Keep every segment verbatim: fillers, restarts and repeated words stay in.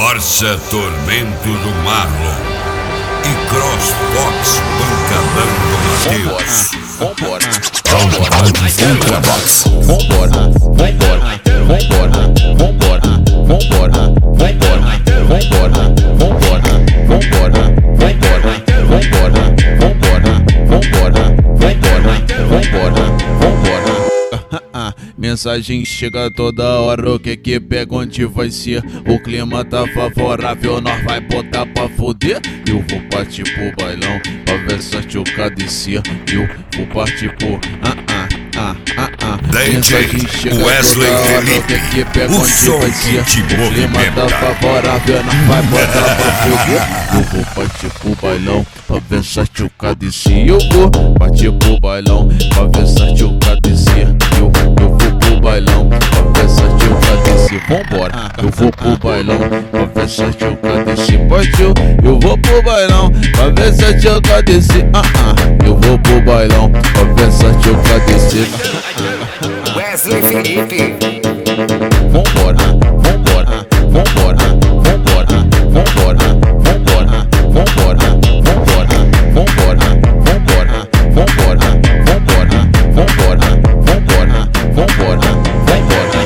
Corsa Tormento do Marlon e CrossFox Pancadão do Matheus. Vambora, vambora, vambora, box. Vambora, vambora, vambora, vambora, vambora, vambora, vambora, vambora, vambora, vambora, vambora, vambora, vambora, vambora, vambora, vambora. Mensagem chega toda hora, o que que pega, onde vai ser? O clima tá favorável, nós vai botar pra fuder. Eu vou partir pro bailão, pra ver se a tchuca descer. Eu vou partir pro ah ah ah ah ah. Mensagem chega Wesley toda hora, Felipe, o que que pega, o onde som vai que ser? te O clima movimenta. tá favorável, nós vai botar pra fuder. Eu vou partir pro bailão, pra ver se a tchuca descer. Eu vou partir pro bailão, pra ver se a tchuca descer. Eu, eu vou pro bailão, pra ver se a tchuca descer. Vambora, eu vou pro bailão, pra ver se a tchuca descer. Partiu, eu vou pro bailão, pra ver se a tchuca descer. Ah ah, eu vou pro bailão, pra ver se a tchuca descer. Wesley Felipe. Vambora, vambora, vambora, vambora, vambora, vambora, vambora, vambora, vambora, vambora, vambora, vambora, vambora, vambora, vambora, vambora.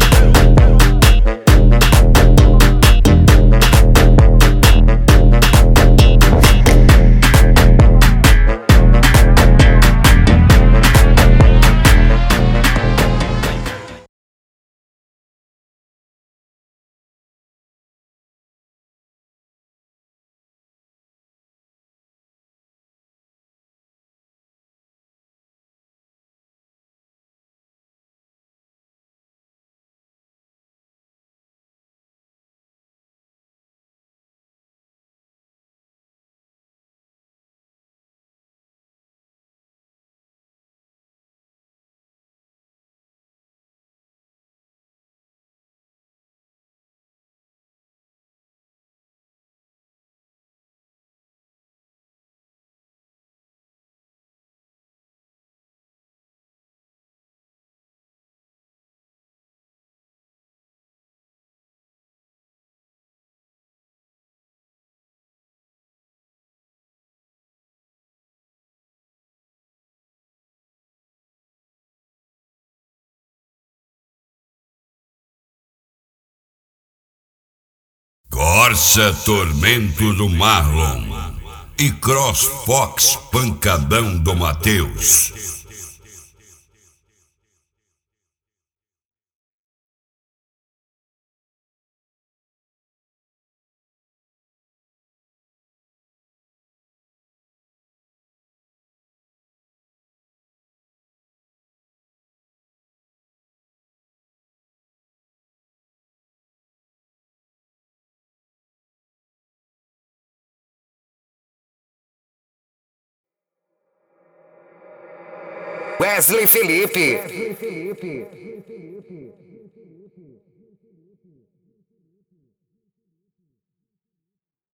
Corsa Tormento do Marlon e CrossFox Pancadão do Matheus. Wesley Felipe.